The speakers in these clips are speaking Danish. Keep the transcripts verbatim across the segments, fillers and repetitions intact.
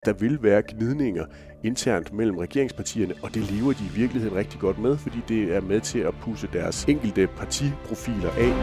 Der vil være gnidninger internt mellem regeringspartierne, og det lever de i virkeligheden rigtig godt med, fordi det er med til at pusse deres enkelte partiprofiler af.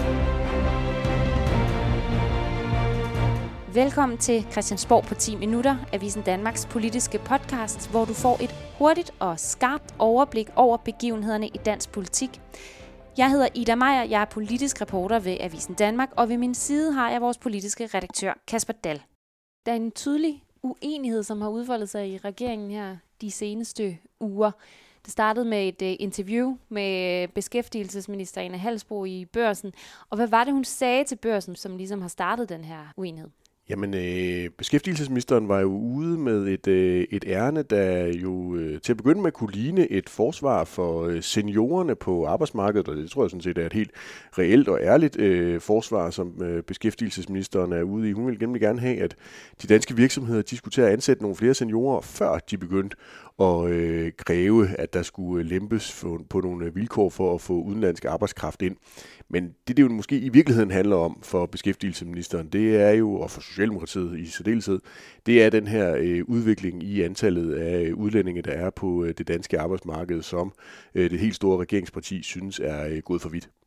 Velkommen til Christiansborg på ti minutter, Avisen Danmarks politiske podcast, hvor du får et hurtigt og skarpt overblik over begivenhederne i dansk politik. Jeg hedder Ida Meier, jeg er politisk reporter ved Avisen Danmark, og ved min side har jeg vores politiske redaktør Kasper Dahl. Der er en tydelig uenighed, som har udfoldet sig i regeringen her de seneste uger. Det startede med et uh, interview med beskæftigelsesminister Ane Halsboe i Børsen. Og hvad var det, hun sagde til Børsen, som ligesom har startet den her uenighed? Jamen, øh, beskæftigelsesministeren var jo ude med et, øh, et ærne, der jo øh, til at begynde med kunne ligne et forsvar for øh, seniorerne på arbejdsmarkedet, og det tror jeg sådan set er et helt reelt og ærligt øh, forsvar, som øh, beskæftigelsesministeren er ude i. Hun ville nemlig gerne have, at de danske virksomheder de skulle til at ansætte nogle flere seniorer, før de begyndte at øh, kræve, at der skulle lempes for, på nogle vilkår for at få udenlandsk arbejdskraft ind. Men det, det jo måske i virkeligheden handler om for beskæftigelsesministeren, det er jo, og for Socialdemokratiet i særdeleshed, det er den her øh, udvikling i antallet af udlændinge, der er på øh, det danske arbejdsmarked, som øh, det helt store regeringsparti synes er øh, gået for vidt.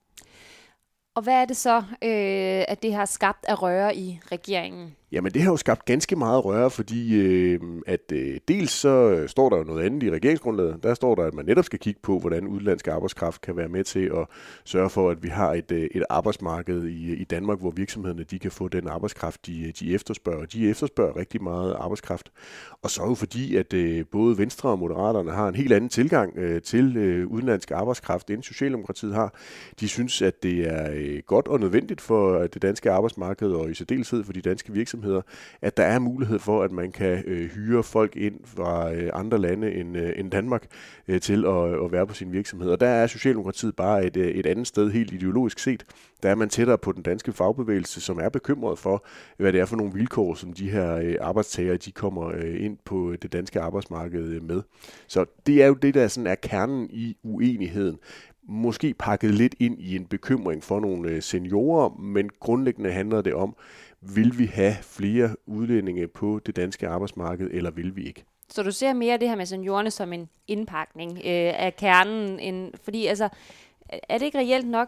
Og hvad er det så, øh, at det har skabt af røre i regeringen? Jamen det har jo skabt ganske meget røre, fordi øh, at øh, dels så står der jo noget andet i regeringsgrundlaget. Der står der, at man netop skal kigge på, hvordan udenlandsk arbejdskraft kan være med til at sørge for, at vi har et, øh, et arbejdsmarked i, i Danmark, hvor virksomhederne de kan få den arbejdskraft, de, de efterspørger. De efterspørger rigtig meget arbejdskraft. Og så jo fordi, at øh, både Venstre og Moderaterne har en helt anden tilgang øh, til øh, udenlandsk arbejdskraft, end Socialdemokratiet har. De synes, at det er øh, godt og nødvendigt for det danske arbejdsmarked, og i særdeleshed for de danske virksomheder, at der er mulighed for, at man kan øh, hyre folk ind fra øh, andre lande end, øh, end Danmark øh, til at, at være på sin virksomhed. Og der er Socialdemokratiet bare et, et andet sted, helt ideologisk set. Der er man tættere på den danske fagbevægelse, som er bekymret for, hvad det er for nogle vilkår, som de her øh, arbejdstagere de kommer øh, ind på det danske arbejdsmarked øh, med. Så det er jo det, der sådan er kernen i uenigheden. Måske pakket lidt ind i en bekymring for nogle øh, seniorer, men grundlæggende handler det om, vil vi have flere udlændinge på det danske arbejdsmarked, eller vil vi ikke? Så du ser mere det her med seniorerne som en indpakning øh, af kernen, end, fordi altså, er det ikke reelt nok,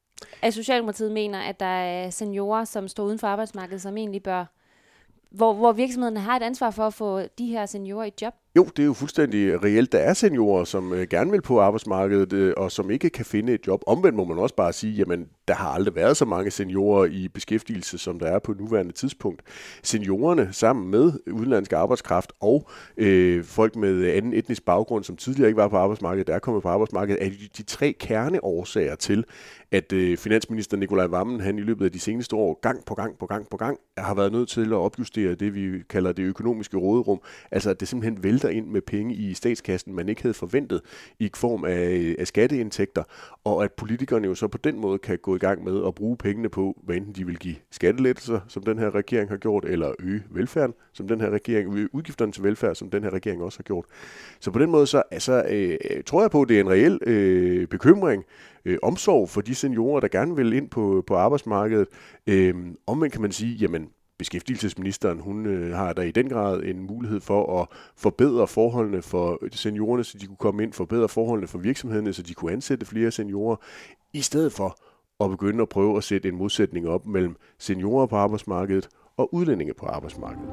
at Socialdemokratiet mener, at der er seniorer, som står uden for arbejdsmarkedet, som egentlig bør, hvor, hvor virksomhederne har et ansvar for at få de her seniorer i job? Jo, det er jo fuldstændig reelt. Der er seniorer, som øh, gerne vil på arbejdsmarkedet, øh, og som ikke kan finde et job. Omvendt må man også bare sige, jamen, der har aldrig været så mange seniorer i beskæftigelse, som der er på nuværende tidspunkt. Seniorerne sammen med udenlandsk arbejdskraft og øh, folk med anden etnisk baggrund, som tidligere ikke var på arbejdsmarkedet, der er kommet på arbejdsmarkedet, er de, de tre kerneårsager til, at øh, finansminister Nicolai Wammen, han i løbet af de seneste år, gang på gang på gang på gang, har været nødt til at opjustere det, vi kalder det økonomiske råderum. Altså, at det simpelthen vælter ind med penge i statskassen, man ikke havde forventet i form af, af skatteindtægter, og at politikerne jo så på den måde kan gå i gang med at bruge pengene på, hvad enten de vil give skattelettelser, som den her regering har gjort, eller øge velfærden, som den her regering, øge udgifterne til velfærd, som den her regering også har gjort. Så på den måde så altså, øh, tror jeg på, at det er en reel øh, bekymring, øh, omsorg for de seniorer, der gerne vil ind på, på arbejdsmarkedet. Øh, omvendt kan man sige, jamen, beskæftigelsesministeren, hun øh, har der i den grad en mulighed for at forbedre forholdene for seniorerne, så de kunne komme ind, forbedre forholdene for virksomhederne, så de kunne ansætte flere seniorer, i stedet for at begynde at prøve at sætte en modsætning op mellem seniorer på arbejdsmarkedet og udlændinge på arbejdsmarkedet.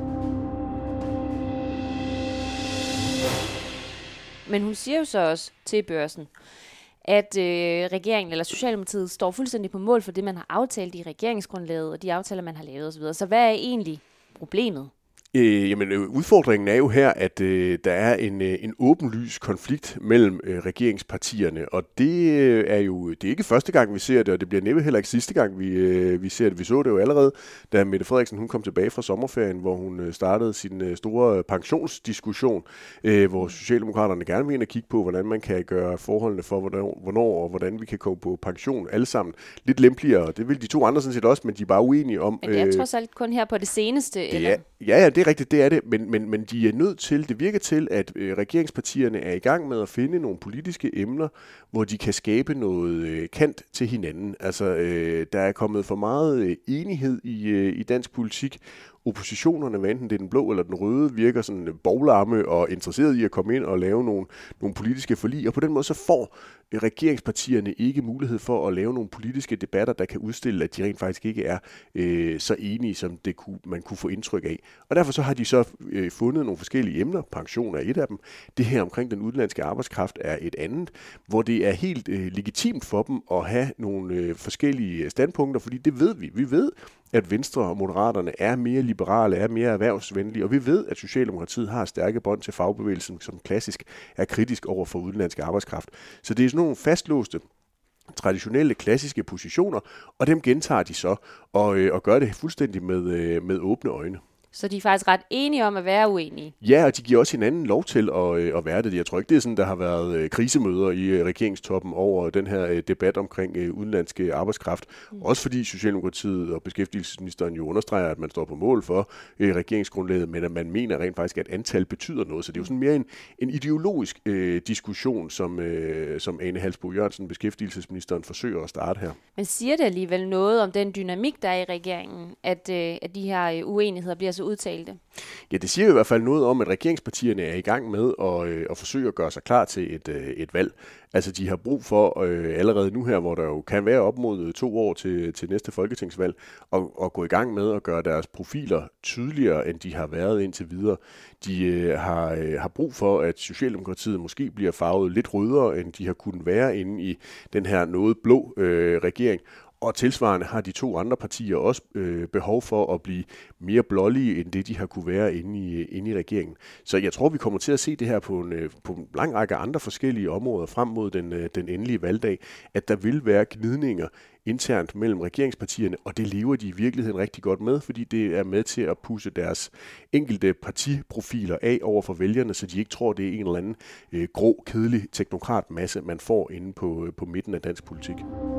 Men hun siger jo så også til Børsen, at øh, regeringen eller Socialdemokratiet står fuldstændig på mål for det, man har aftalt i regeringsgrundlaget, og de aftaler, man har lavet osv. Så hvad er egentlig problemet? Øh, jamen, udfordringen er jo her, at øh, der er en, øh, en åbenlys konflikt mellem øh, regeringspartierne, og det øh, er jo det er ikke første gang, vi ser det, og det bliver næppe heller ikke sidste gang, vi, øh, vi ser det. Vi så det jo allerede, da Mette Frederiksen hun kom tilbage fra sommerferien, hvor hun øh, startede sin øh, store pensionsdiskussion, øh, hvor Socialdemokraterne gerne vil ind og kigge på, hvordan man kan gøre forholdene for, hvornår, hvornår og hvordan vi kan komme på pension alle sammen lidt lempeligere. Det vil de to andre sådan set også, men de er bare uenige om... Men det er øh, trods alt kun her på det seneste, det eller? Er, ja, ja, det er rigtigt, det er det, men, men, men de er nødt til, det virker til, at øh, regeringspartierne er i gang med at finde nogle politiske emner, hvor de kan skabe noget øh, kant til hinanden. Altså, øh, der er kommet for meget øh, enighed i, øh, i dansk politik oppositionerne, hvad enten det er den blå eller den røde, virker sådan boglamme og interesseret i at komme ind og lave nogle, nogle politiske forlig, og på den måde så får regeringspartierne ikke mulighed for at lave nogle politiske debatter, der kan udstille, at de rent faktisk ikke er øh, så enige, som det kunne, man kunne få indtryk af. Og derfor så har de så øh, fundet nogle forskellige emner. Pension er et af dem. Det her omkring den udenlandske arbejdskraft er et andet, hvor det er helt øh, legitimt for dem at have nogle øh, forskellige standpunkter, fordi det ved vi. Vi ved, at Venstre og Moderaterne er mere liberale, er mere erhvervsvenlige, og vi ved, at Socialdemokratiet har stærke bånd til fagbevægelsen, som klassisk er kritisk over for udenlandsk arbejdskraft. Så det er sådan nogle fastlåste, traditionelle, klassiske positioner, og dem gentager de så, og, øh, og gør det fuldstændig med, øh, med åbne øjne. Så de er faktisk ret enige om at være uenige? Ja, og de giver også hinanden lov til at, øh, at være det. Jeg tror ikke, det er sådan, der har været øh, krisemøder i øh, regeringstoppen over den her øh, debat omkring øh, udenlandske arbejdskraft. Mm. Også fordi Socialdemokratiet og beskæftigelsesministeren jo understreger, at man står på mål for øh, regeringsgrundlaget, men at man mener rent faktisk, at antal betyder noget. Så det er jo sådan mere en, en ideologisk øh, diskussion, som, øh, som Ane Halsboe Jørgensen, beskæftigelsesministeren, forsøger at starte her. Men siger det alligevel noget om den dynamik, der er i regeringen, at, øh, at de her øh, uenigheder bliver så udtalte? Ja, det siger i hvert fald noget om, at regeringspartierne er i gang med at, øh, at forsøge at gøre sig klar til et, øh, et valg. Altså, de har brug for øh, allerede nu her, hvor der jo kan være op mod to år til, til næste folketingsvalg, at, at gå i gang med at gøre deres profiler tydeligere, end de har været indtil videre. De øh, har, øh, har brug for, at Socialdemokratiet måske bliver farvet lidt rødere, end de har kunnet være inde i den her noget blå øh, regering. Og tilsvarende har de to andre partier også øh, behov for at blive mere blålige, end det de har kunne være inde i, inde i regeringen. Så jeg tror, vi kommer til at se det her på en, på en lang række andre forskellige områder frem mod den, den endelige valgdag, at der vil være gnidninger internt mellem regeringspartierne, og det lever de i virkeligheden rigtig godt med, fordi det er med til at pusse deres enkelte partiprofiler af over for vælgerne, så de ikke tror, det er en eller anden øh, grå, kedelig teknokratmasse, man får inde på, på midten af dansk politik.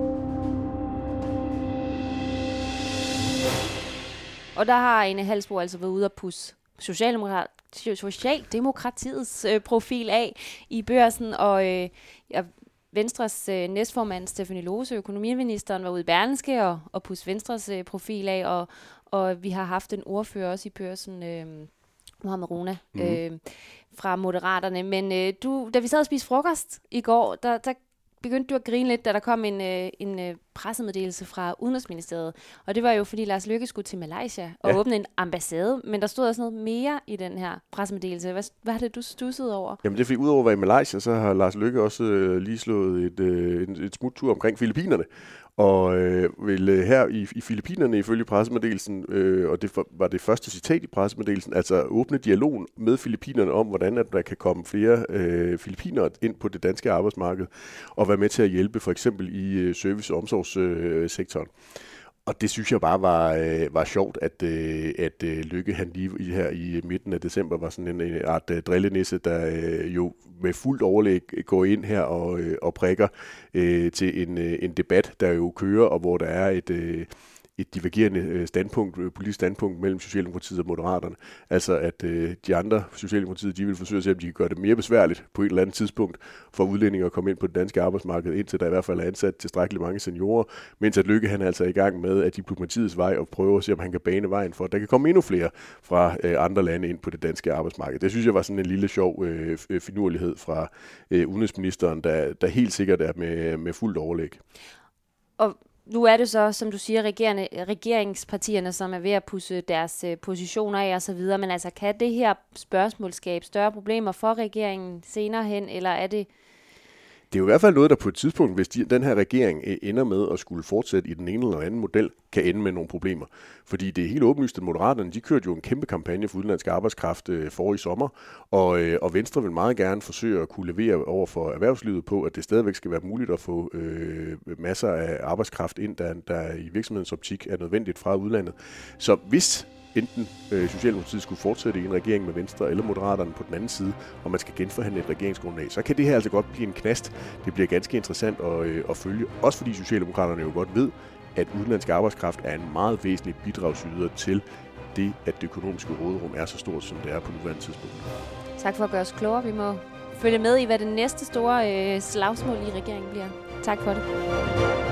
Og der har Ane Halsboe altså været ude at pusse Socialdemokrat, Socialdemokratiets øh, profil af i Børsen, og øh, ja, Venstres øh, næstformand Stephanie Lose, økonomiministeren, var ude i Berlingske og, og pusse Venstres øh, profil af, og, og vi har haft en ordfører også i Børsen, øh, Mohamed Rona, mm-hmm. øh, fra Moderaterne. Men øh, du, da vi sad og spiste frokost i går, der, der begyndte du at grine lidt, da der kom en, øh, en øh, pressemeddelelse fra Udenrigsministeriet. Og det var jo, fordi Lars Løkke skulle til Malaysia og ja. åbne en ambassade. Men der stod også noget mere i den her pressemeddelelse. Hvad, hvad er det, du stussede over? Jamen det er fordi, udover at være i Malaysia, så har Lars Løkke også øh, lige slået et, øh, et, et smuttur omkring Filippinerne. Og øh, vil øh, her i, i Filippinerne ifølge pressemeddelelsen, øh, og det for, var det første citat i pressemeddelelsen, altså åbne dialogen med Filippinerne om, hvordan at der kan komme flere øh, filippinere ind på det danske arbejdsmarked, og være med til at hjælpe for eksempel i øh, service- og omsorgssektoren. Og det synes jeg bare var, øh, var sjovt, at, øh, at øh, Løkke han lige her i midten af december var sådan en, en art øh, drillenisse, der øh, jo med fuldt overlæg går ind her og, øh, og prikker øh, til en, øh, en debat, der jo kører, og hvor der er et... Øh, et divergerende standpunkt, politisk standpunkt mellem Socialdemokratiet og Moderaterne. Altså at øh, de andre Socialdemokratiet, de vil forsøge at se, om de kan gøre det mere besværligt på et eller andet tidspunkt for udlændinge at komme ind på det danske arbejdsmarked, indtil der i hvert fald er ansat tilstrækkeligt mange seniorer, mens at Løkke han er altså i gang med at diplomatiets vej og prøve at se, om han kan bane vejen for, at der kan komme endnu flere fra øh, andre lande ind på det danske arbejdsmarked. Det synes jeg var sådan en lille sjov øh, finurlighed fra øh, udenrigsministeren, der, der helt sikkert er med, med fuldt overlæg. Og nu er det så, som du siger, regeringspartierne, som er ved at pusse deres øh, positioner af og så videre, men altså kan det her spørgsmål skabe større problemer for regeringen senere hen, eller er det... Det er jo i hvert fald noget, der på et tidspunkt, hvis de, den her regering ender med at skulle fortsætte i den ene eller anden model, kan ende med nogle problemer. Fordi det er helt åbenlyst, at Moderaterne, de kørte jo en kæmpe kampagne for udenlandsk arbejdskraft øh, forrige sommer, og, øh, og Venstre vil meget gerne forsøge at kunne levere over for erhvervslivet på, at det stadigvæk skal være muligt at få øh, masser af arbejdskraft ind, der, der i virksomhedens optik er nødvendigt fra udlandet. Så hvis enten øh, Socialdemokratiet skulle fortsætte i en regering med Venstre eller Moderaterne på den anden side, og man skal genforhandle et regeringsgrundlag, så kan det her altså godt blive en knast. Det bliver ganske interessant at, øh, at følge, også fordi Socialdemokraterne jo godt ved, at udenlandsk arbejdskraft er en meget væsentlig bidragsyder til det, at det økonomiske råderum er så stort, som det er på nuværende tidspunkt. Tak for at gøre os klogere. Vi må følge med i, hvad det næste store øh, slagsmål i regeringen bliver. Tak for det.